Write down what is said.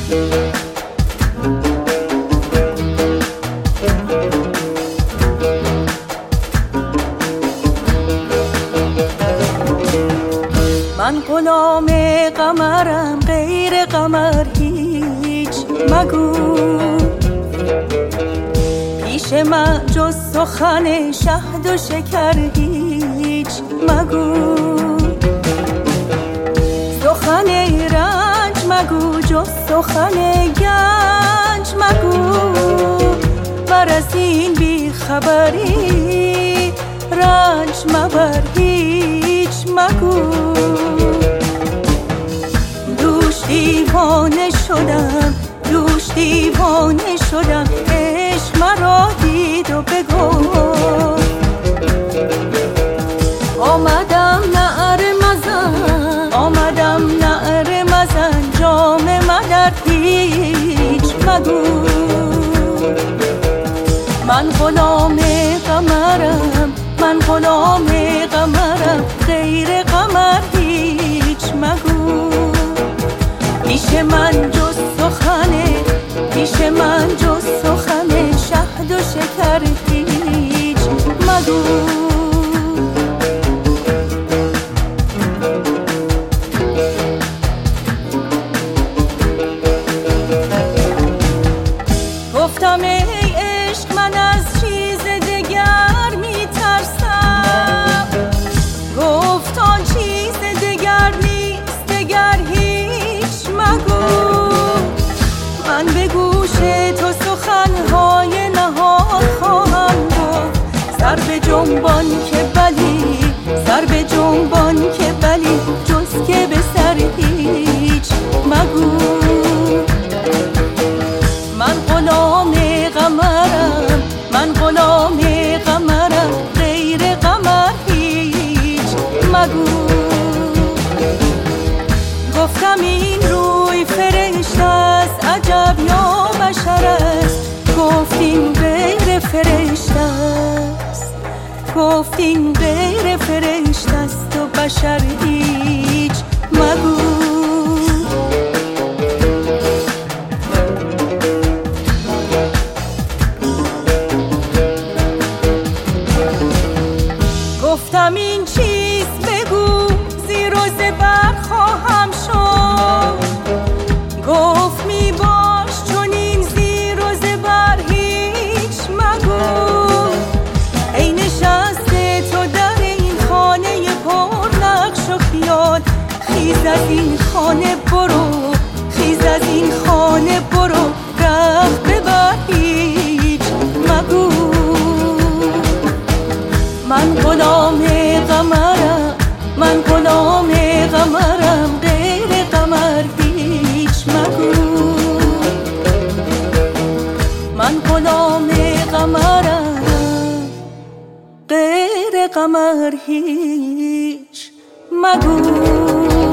من غلام قمرم، غیر قمر هیچ مگو. پیش من جز سخن شهد و شکر هیچ مگو. سخن رنج مگو، جز سخن گنج مگو. ور از این بی خبری رنج مبر هیچ مگو. دوش دیوانه شدم، دوش دیوانه شدم، عشق مرا دید و بگفت. آمدم نعره مزن، آمدم نعره مزن، جام مدر هیچ مگو. من غلام قمرم، من غلام قمرم، غیر قمر هیچ مگو. پیش من جز سخن، پیش من جز سخن شهد و شکر هیچ مگو. گفتم ای عشق من از چیز دگر می ترسم. گفت آن چیز دگر نیست، دگر هیچ مگو. من به گوش تو سخنهای نهان خواهم گفت. سر به جنبان که بلی، سر به جنبان که بلی، جز که به سر هیچ مگو. من غلام قمرم، من غلام قمرم، غیر قمر هیچ مگو. گفتم این روی فرشته است، عجب یا بشر است. گفت این غیر فرشته است، گفت این غیر فرشته است و بشر هیچ مگو. گفتم این چیز بگو، زیر و زبر خواهم شد. گفت می باش چون این زیر و زبر هیچ مگو. ای نشسته تو در این خانه پر نقش و خیال، خیز از این خانه برو، خیز از این خانه برو، رخت ببر هیچ مگو. من غلام قمرم، من غلام قمرم، غیر قمر هیچ مگو. من غلام قمرم، غیر قمر هیچ مگو.